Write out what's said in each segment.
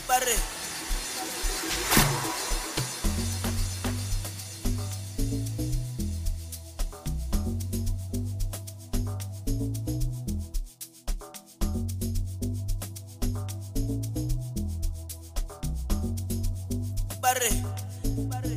Barre. Barre. Barre.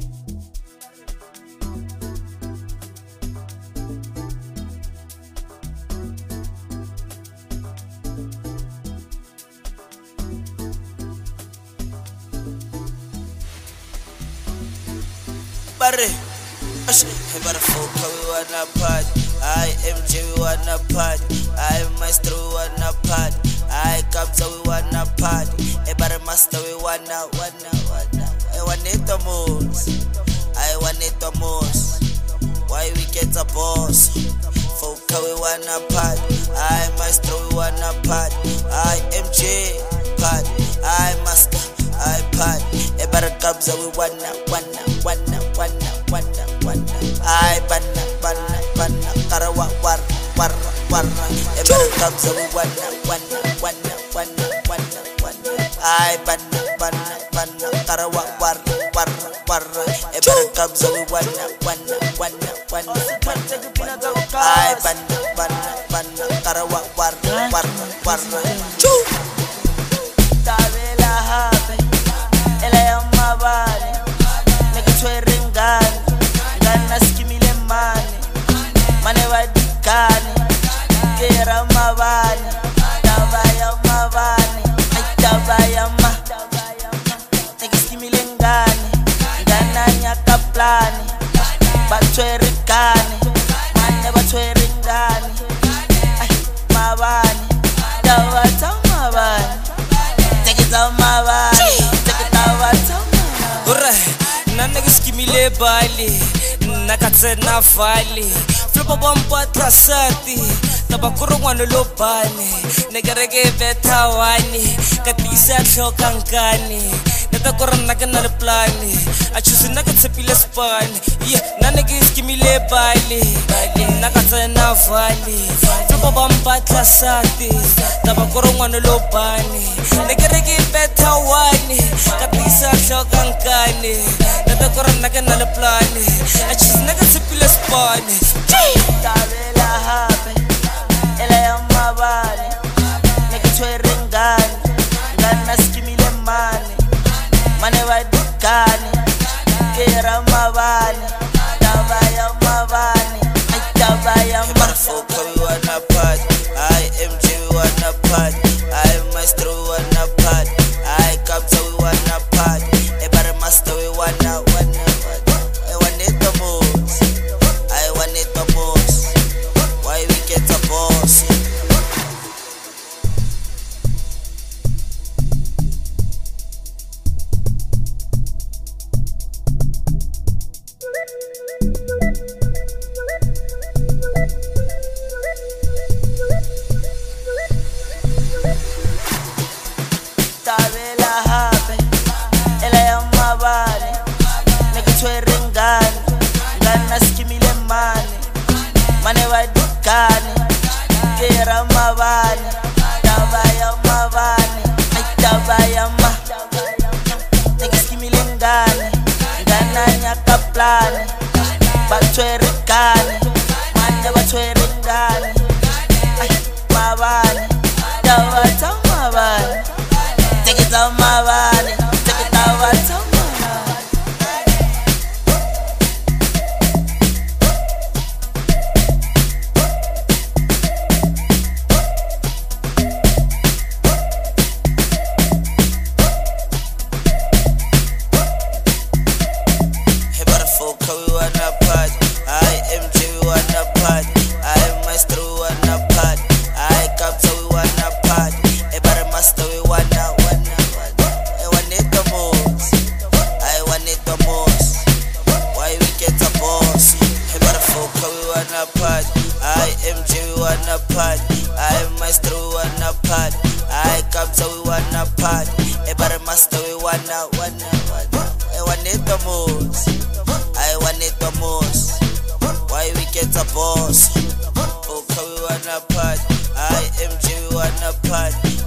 Barre. Hey, but we wanna party. I MJ, we wanna party. I Maestro, we wanna party. I Kabza, we wanna party. Hey, but Master, we wanna. I want it the most. I want it the most. Why we get a boss? Foka, we wanna party. I Maestro, we wanna party. I MJ, party. I Master, I party. Hey, but Kabza, we wanna. I banna karawa war ever comes we wanna I banna karawa war ever comes we wanna I banna karawa war choo tabela hape ela yamma bale nekutweringani ngana skimile mane wadikani kera mabani tabaya mabani tabaya ma skimile ngana nyaka plani batwerikani mane batweringani mabani tawata mabani tekita mabani tekita ora nana skimile bali nakatsena vali flopa bomba trasati tabakuru ngwana lo bane negereke betawani katisa hlokankani netakorana kana le plani a chusina ka tsepile spani yeah nane ke skimile bali nakatsena vali flopa bomba trasati tabakuru ngwana lo bane negereke betawani katisa hlokankani netakorana kana le plani a chusina ka tsepile spani tabela hape ela yamma bale nekutweringani ngana skimile mane wadikani kera mabani tabaya mabani tabaya mafoka we wanna party I MJ we wanna party I Maestro we wanna party I Kabza we wanna party every master we wanna I want it the most I want it the most why we get a boss tabela hape ela yamma bale nekutweringani ngana skimile mane wadikani kera mabani tabaya ma skimile ngana nyaka plani batwerikani mane batweringani mabani tawata mabani tekita mabani tekita wata we wanna party. I MJ we wanna party. I Maestro we wanna party. I Kabza we wanna party. Every master we wanna. I want it the most. I want it the most. Why we get a boss? Every foka we wanna party. I MJ we wanna party. I Maestro we wanna party. I Kabza we wanna party. Every master we wanna. I want it the most. I want it the most. Why we get a boss? Okay, we wanna party. I MJ, we wanna party.